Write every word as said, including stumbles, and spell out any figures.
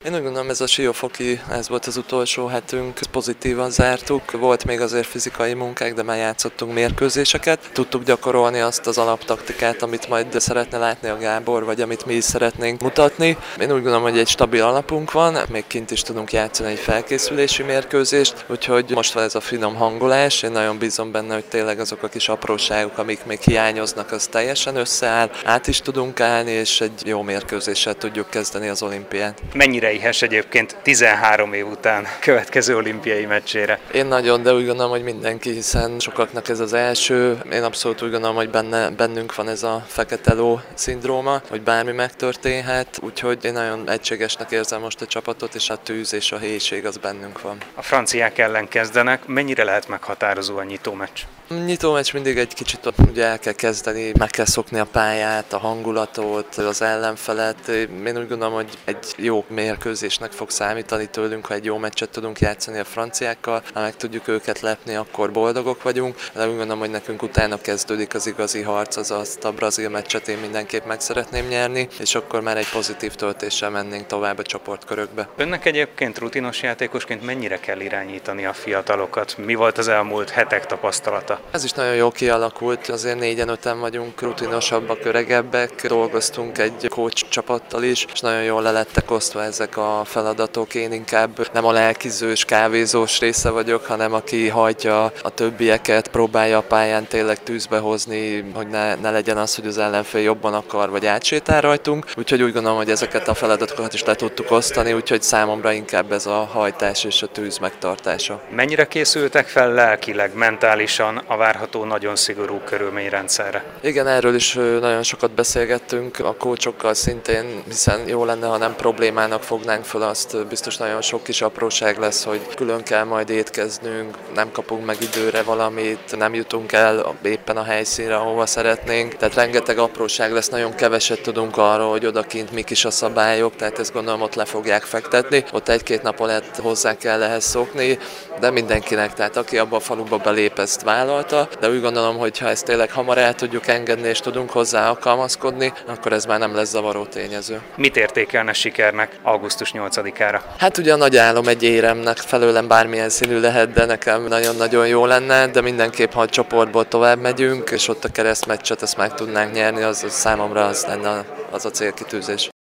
Én úgy gondolom, ez a Siófoki, ez volt az utolsó hetünk, pozitívan zártuk. Volt még azért fizikai munkák, de már játszottunk mérkőzéseket. Tudtuk gyakorolni azt az alaptaktikát, amit majd szeretne látni a Gábor, vagy amit mi is szeretnénk mutatni. Én úgy gondolom, hogy egy stabil alapunk van, még kint is tudunk játszani egy felkészülési mérkőzést, úgyhogy most van ez a finom hangolás. Én nagyon bízom benne, hogy tényleg azok a kis apróságok, amik még hiányoznak, az teljesen összeáll, át is tudunk állni, és egy jó mérkőzéssel tudjuk kezdeni az olimpiát. Mennyire éhes egyébként tizenhárom év után következő olimpiai meccsére? Én nagyon, de úgy gondolom, hogy mindenki, hiszen sokaknak ez az első. Én abszolút úgy gondolom, hogy benne, bennünk van ez a fekete ló szindróma, hogy bármi megtörténhet, úgyhogy én nagyon egységesnek érzem most a csapatot, és a tűz és a helység az bennünk van. A franciák ellen kezdenek, mennyire lehet meghatározó a nyitómeccs? A nyitómeccs mindig egy kicsit ugye el kell kezdeni, meg kell szokni a pályát, a hangulatot, az ellenfelet. Én úgy gondolom, hogy egy jó mérkőzésnek fog számítani tőlünk, ha egy jó meccset tudunk játszani a franciákkal, ha meg tudjuk őket lepni, akkor boldogok vagyunk, de úgy gondolom, hogy nekünk utána kezdődik az igazi harc, az azt a brazil meccset én mindenképp meg szeretném nyerni, és akkor már egy pozitív töltéssel mennénk tovább a csoportkörökbe. Önnek egyébként rutinos játékosként mennyire kell irányítani a fiatalokat? Mi volt az elmúlt hetek tapasztalata? Ez is nagyon jó kialakult, azért négyen öten vagyunk, rutinosabbak, öregebbek, dolgoztunk egy coach csapattal is, és nagyon jól le lettek osztva ezek a feladatok. Én inkább nem a lelkizős, kávézós része vagyok, hanem aki hajtja a többieket, próbálja a pályán tényleg tűzbe hozni, hogy ne, ne legyen az, hogy az ellenfél jobban akar, vagy átsétál rajtunk. Úgyhogy úgy gondolom, hogy ezeket a feladatokat is le tudtuk osztani, úgyhogy számomra inkább ez a hajtás és a tűz megtartása. Mennyire készültek fel lelkileg, mentálisan a várható nagyon szigorú körülményrendszerre? Igen, erről is nagyon sokat beszélgettünk a kócsokkal szintén, hiszen jó lenne, ha nem problémának fognánk fel azt, biztos nagyon sok kis apróság lesz, hogy külön kell majd étkeznünk, nem kapunk meg időre valamit, nem jutunk el éppen a helyszínre, ahova szeretnénk, tehát rengeteg apróság lesz, nagyon keveset tudunk arról, hogy odakint mik is a szabályok, tehát ezt gondolom ott le fogják fektetni, ott egy-két nap alatt hozzá kell ehhez szokni, de mindenkinek, tehát aki abba a faluba belép, ezt vállalta, de úgy gondolom, hogy ha ezt tényleg hamar el tudjuk engedni és tudunk hozzá alkalmazkodni, akkor ez már nem lesz zavaró tényező. Mit értékelne sikernek augusztus nyolcadikára? Hát ugye a nagy álom egy éremnek, felőlem bármilyen színű lehet, de nekem nagyon-nagyon jó lenne, de mindenképp, ha a csoportból tovább megyünk, és ott a keresztmeccset ezt meg tudnánk nyerni, az, az számomra az lenne az a célkitűzés.